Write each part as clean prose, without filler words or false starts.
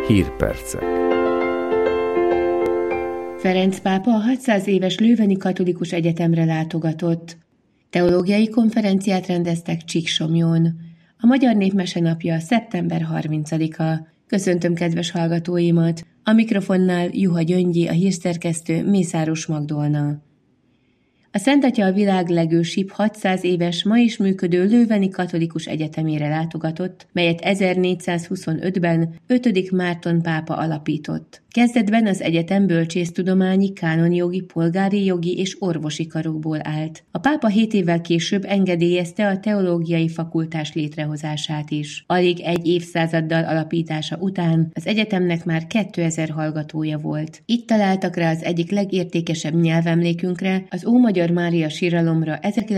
Hírpercek. Ferenc pápa a 600 éves Lőveni Katolikus Egyetemre látogatott. Teológiai konferenciát rendeztek Csíksomlyón. A Magyar Népmese napja szeptember 30-a. Köszöntöm kedves hallgatóimat! A mikrofonnál Juha Gyöngyi, a hírszerkesztő Mészáros Magdolna. A Szent Atya a világ legősibb 600 éves, ma is működő Lőveni Katolikus Egyetemére látogatott, melyet 1425-ben 5. Márton pápa alapított. Kezdetben az egyetem bölcsésztudományi, kánonjogi, polgári jogi és orvosi karokból állt. A pápa 7 évvel később engedélyezte a teológiai fakultás létrehozását is. Alig egy évszázaddal alapítása után az egyetemnek már 2000 hallgatója volt. Itt találtak rá az egyik legértékesebb nyelvemlékünkre, az Ómagyar Mária síralomra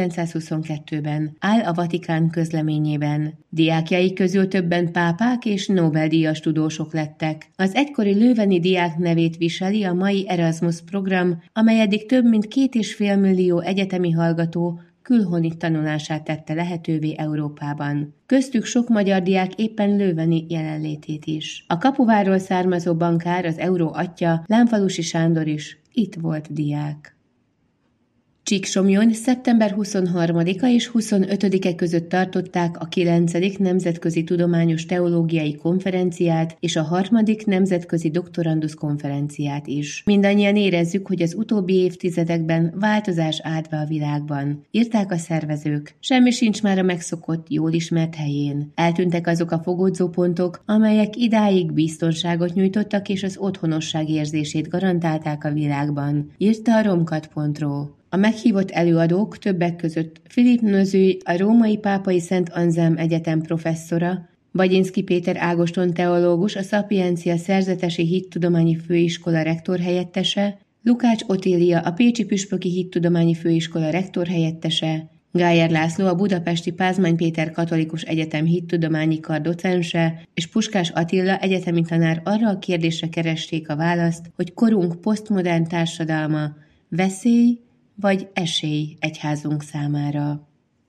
1922-ben, áll a Vatikán közleményében. Diákjai közül többen pápák és Nobel-díjas tudósok lettek. Az egykori lőveni diák nevét viseli a mai Erasmus program, amely eddig több mint 2,5 millió egyetemi hallgató külhoni tanulását tette lehetővé Európában. Köztük sok magyar diák éppen lőveni jelenlétét is. A Kapuvárról származó bankár, az euró atya, Lámfalusi Sándor is itt volt diák. Csíksomlyon szeptember 23-a és 25-e között tartották a 9. Nemzetközi Tudományos Teológiai Konferenciát és a 3. Nemzetközi Doktorandusz Konferenciát is. Mindannyian érezzük, hogy az utóbbi évtizedekben változás állt be a világban. Írták a szervezők. Semmi sincs már a megszokott, jól ismert helyén. Eltűntek azok a fogódzó pontok, amelyek idáig biztonságot nyújtottak és az otthonosság érzését garantálták a világban. Írta a romkat.ro. A meghívott előadók többek között Filip Nözői, a Római Pápai Szent Anzelm Egyetem professzora, Bagyinszky Péter Ágoston teológus, a Szapiencia Szerzetesi Hittudományi Főiskola rektorhelyettese, Lukács Otília, a Pécsi Püspöki Hittudományi Főiskola rektorhelyettese, Gájer László, a Budapesti Pázmány Péter Katolikus Egyetem hittudományi kar docense, és Puskás Attila egyetemi tanár arra a kérdésre keresték a választ, hogy korunk posztmodern társadalma veszély vagy esély egyházunk számára.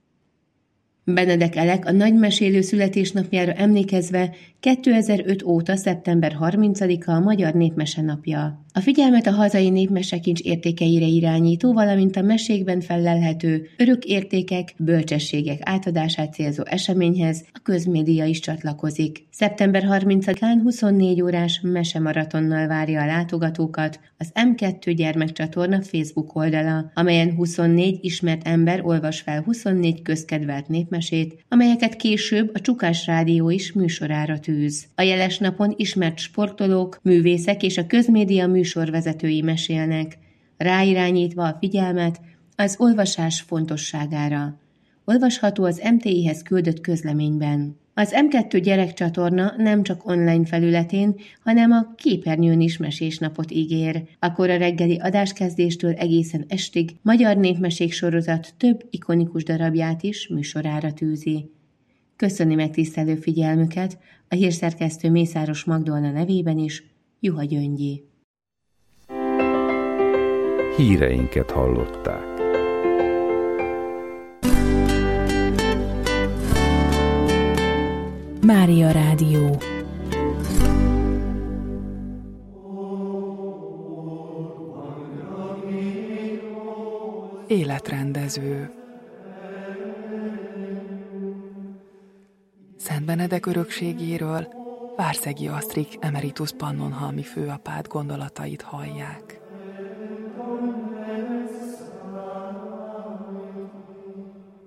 Benedek Elek a nagymesélő születésnapjára emlékezve 2005 óta szeptember 30-a a Magyar Népmese napja. A figyelmet a hazai népmesekincs értékeire irányító, valamint a mesékben fellelhető örök értékek, bölcsességek átadását célzó eseményhez a közmédia is csatlakozik. Szeptember 30-án 24 órás mesemaratonnal várja a látogatókat az M2 gyermekcsatorna Facebook oldala, amelyen 24 ismert ember olvas fel 24 közkedvelt népmesét, amelyeket később a Csukás Rádió is műsorára tűz. A jeles napon ismert sportolók, művészek és a közmédia műsorvezetői mesélnek, ráirányítva a figyelmet az olvasás fontosságára. Olvasható az MTI-hez küldött közleményben. Az M2 gyerekcsatorna nem csak online felületén, hanem a képernyőn is mesésnapot ígér. Akkor a reggeli adáskezdéstől egészen estig Magyar Népmesék sorozat több ikonikus darabját is műsorára tűzi. Köszöni megtisztelő figyelmüket a hírszerkesztő Mészáros Magdolna nevében is, Juha Gyöngyi. Híreinket hallották. Mária Rádió. Életrendező. Szent Benedek örökségéről Várszegi Asztrik emeritus pannonhalmi főapát gondolatait hallják.